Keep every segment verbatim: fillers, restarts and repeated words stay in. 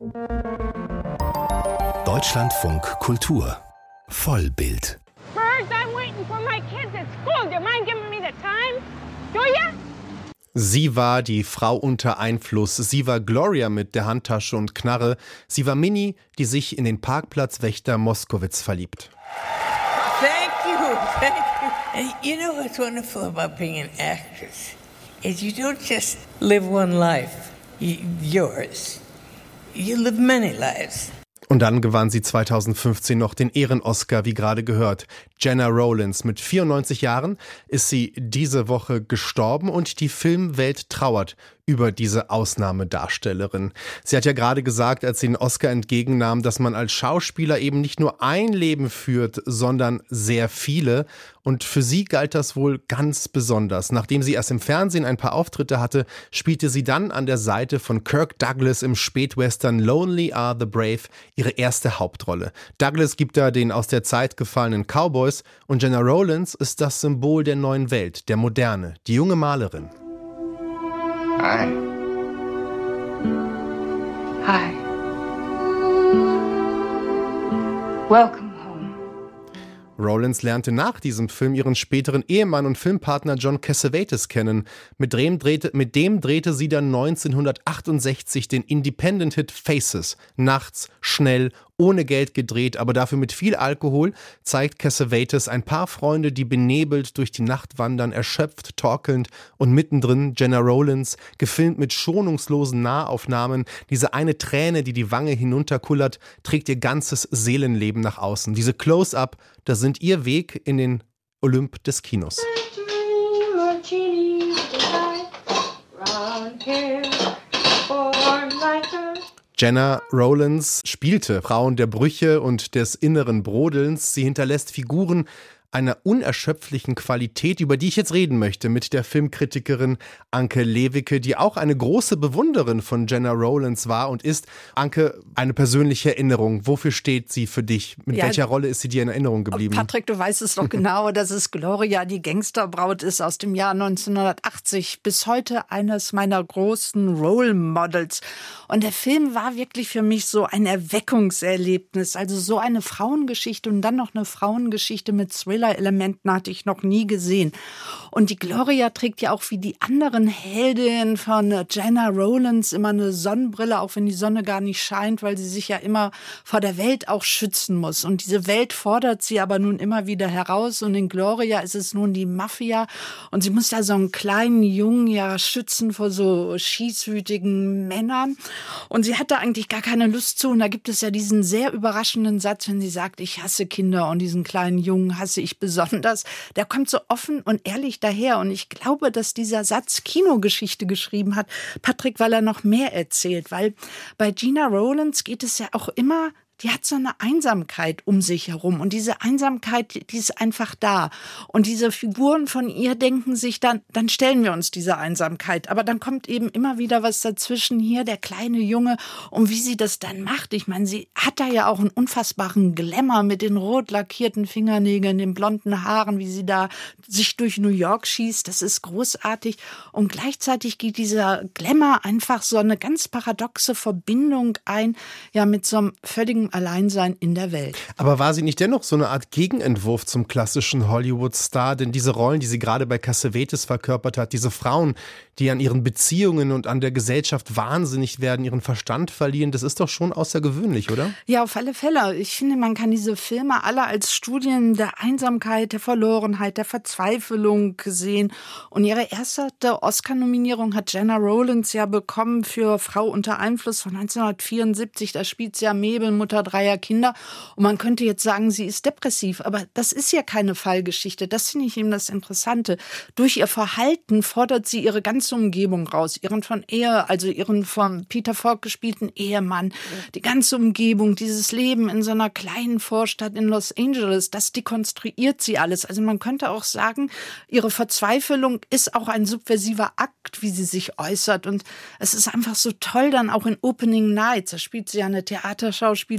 Deutschlandfunk Kultur Vollbild. Birds, I'm waiting for my kids at school. Do you mind giving me the time? Do ya? Sie war die Frau unter Einfluss. Sie war Gloria mit der Handtasche und Knarre. Sie war Minnie, die sich in den Parkplatzwächter Moskowitz verliebt. Thank you, thank you. And you know what's wonderful about being an actress is you don't just live one life, y- yours. You live many lives. Und dann gewann sie zweitausendfünfzehn noch den Ehren-Oscar, wie gerade gehört. Gena Rowlands. Mit vierundneunzig Jahren ist sie diese Woche gestorben und die Filmwelt trauert über diese Ausnahmedarstellerin. Sie hat ja gerade gesagt, als sie den Oscar entgegennahm, dass man als Schauspieler eben nicht nur ein Leben führt, sondern sehr viele. Und für sie galt das wohl ganz besonders. Nachdem sie erst im Fernsehen ein paar Auftritte hatte, spielte sie dann an der Seite von Kirk Douglas im Spätwestern Lonely Are the Brave ihre erste Hauptrolle. Douglas gibt da den aus der Zeit gefallenen Cowboys und Gena Rowlands ist das Symbol der neuen Welt, der Moderne, die junge Malerin. Hi. Hi. Welcome home. Rowlands lernte nach diesem Film ihren späteren Ehemann und Filmpartner John Cassavetes kennen. Mit dem drehte, mit dem drehte sie dann neunzehnhundertachtundsechzig den Independent-Hit Faces. Nachts, schnell, ohne Geld gedreht, aber dafür mit viel Alkohol, zeigt Cassavetes ein paar Freunde, die benebelt durch die Nacht wandern, erschöpft, torkelnd und mittendrin Gena Rowlands, gefilmt mit schonungslosen Nahaufnahmen. Diese eine Träne, die die Wange hinunterkullert, trägt ihr ganzes Seelenleben nach außen. Diese Close-Up, das sind ihr Weg in den Olymp des Kinos. Gena Rowlands spielte Frauen der Brüche und des inneren Brodelns. Sie hinterlässt Figuren einer unerschöpflichen Qualität, über die ich jetzt reden möchte, mit der Filmkritikerin Anke Lewicke, die auch eine große Bewunderin von Gena Rowlands war und ist. Anke, eine persönliche Erinnerung. Wofür steht sie für dich? Mit ja, welcher Rolle ist sie dir in Erinnerung geblieben? Patrick, du weißt es doch genau, dass es Gloria, die Gangsterbraut ist aus dem Jahr neunzehnhundertachtzig. Bis heute eines meiner großen Role Models. Und der Film war wirklich für mich so ein Erweckungserlebnis. Also so eine Frauengeschichte und dann noch eine Frauengeschichte mit Thriller-Elementen hatte ich noch nie gesehen. Und die Gloria trägt ja auch wie die anderen Heldinnen von Gena Rowlands immer eine Sonnenbrille, auch wenn die Sonne gar nicht scheint, weil sie sich ja immer vor der Welt auch schützen muss. Und diese Welt fordert sie aber nun immer wieder heraus. Und in Gloria ist es nun die Mafia. Und sie muss da so einen kleinen Jungen ja schützen vor so schießwütigen Männern. Und sie hat da eigentlich gar keine Lust zu. Und da gibt es ja diesen sehr überraschenden Satz, wenn sie sagt, ich hasse Kinder und diesen kleinen Jungen hasse ich besonders. Der kommt so offen und ehrlich daher. Und ich glaube, dass dieser Satz Kinogeschichte geschrieben hat, Patrick, weil er noch mehr erzählt. Weil bei Gena Rowlands geht es ja auch immer, die hat so eine Einsamkeit um sich herum. Und diese Einsamkeit, die ist einfach da. Und diese Figuren von ihr denken sich dann, dann stellen wir uns diese Einsamkeit. Aber dann kommt eben immer wieder was dazwischen. Hier der kleine Junge. Und wie sie das dann macht. Ich meine, sie hat da ja auch einen unfassbaren Glamour mit den rot lackierten Fingernägeln, den blonden Haaren, wie sie da sich durch New York schießt. Das ist großartig. Und gleichzeitig geht dieser Glamour einfach so eine ganz paradoxe Verbindung ein, ja, mit so einem völligen Alleinsein in der Welt. Aber war sie nicht dennoch so eine Art Gegenentwurf zum klassischen Hollywood-Star? Denn diese Rollen, die sie gerade bei Cassavetes verkörpert hat, diese Frauen, die an ihren Beziehungen und an der Gesellschaft wahnsinnig werden, ihren Verstand verlieren, das ist doch schon außergewöhnlich, oder? Ja, auf alle Fälle. Ich finde, man kann diese Filme alle als Studien der Einsamkeit, der Verlorenheit, der Verzweiflung sehen. Und ihre erste Oscar-Nominierung hat Gena Rowlands ja bekommen für Frau unter Einfluss von neunzehnhundertvierundsiebzig. Da spielt sie ja Mabel, Mutter dreier Kinder. Und man könnte jetzt sagen, sie ist depressiv. Aber das ist ja keine Fallgeschichte. Das finde ich eben das Interessante. Durch ihr Verhalten fordert sie ihre ganze Umgebung raus. Ihren von Ehe, also ihren von Peter Falk gespielten Ehemann. Die ganze Umgebung, dieses Leben in so einer kleinen Vorstadt in Los Angeles, das dekonstruiert sie alles. Also man könnte auch sagen, ihre Verzweiflung ist auch ein subversiver Akt, wie sie sich äußert. Und es ist einfach so toll dann auch in Opening Nights. Da spielt sie ja eine Theaterschauspielerin,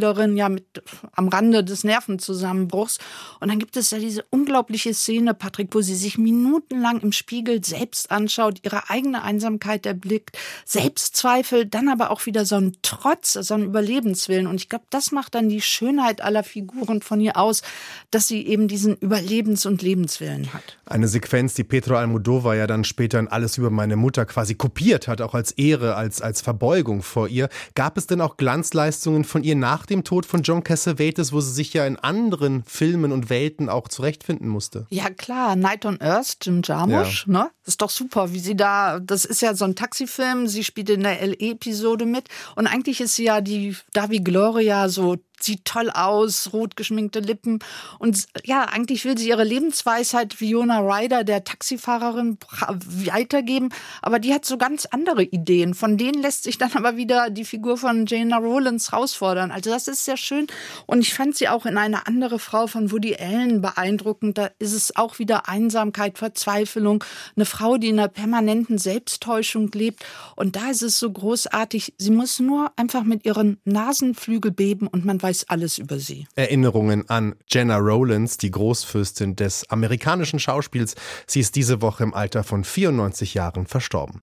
Schauspielerin, ja mit am Rande des Nervenzusammenbruchs. Und dann gibt es ja diese unglaubliche Szene, Patrick, wo sie sich minutenlang im Spiegel selbst anschaut, ihre eigene Einsamkeit erblickt, Selbstzweifel, dann aber auch wieder so ein Trotz, so ein Überlebenswillen. Und ich glaube, das macht dann die Schönheit aller Figuren von ihr aus, dass sie eben diesen Überlebens- und Lebenswillen hat. Eine Sequenz, die Pedro Almodóvar ja dann später in Alles über meine Mutter quasi kopiert hat, auch als Ehre, als, als Verbeugung vor ihr. Gab es denn auch Glanzleistungen von ihr nach dem Tod von John Cassavetes, wo sie sich ja in anderen Filmen und Welten auch zurechtfinden musste? Ja klar, Night on Earth, Jim Jarmusch, ja. Ne? Das ist doch super, wie sie da, das ist ja so ein Taxifilm, sie spielt in der L A-Episode mit und eigentlich ist sie ja die Davi Gloria, so sieht toll aus, rot geschminkte Lippen und ja, eigentlich will sie ihre Lebensweisheit Winona Ryder, der Taxifahrerin, weitergeben, aber die hat so ganz andere Ideen, von denen lässt sich dann aber wieder die Figur von Gena Rowlands herausfordern, also das ist sehr schön und ich fand sie auch in Eine andere Frau von Woody Allen beeindruckend, da ist es auch wieder Einsamkeit, Verzweiflung, eine Frau, die in einer permanenten Selbsttäuschung lebt und da ist es so großartig, sie muss nur einfach mit ihren Nasenflügel beben und man weiß alles über sie. Erinnerungen an Gena Rowlands, die Großfürstin des amerikanischen Schauspiels. Sie ist diese Woche im Alter von vierundneunzig Jahren verstorben.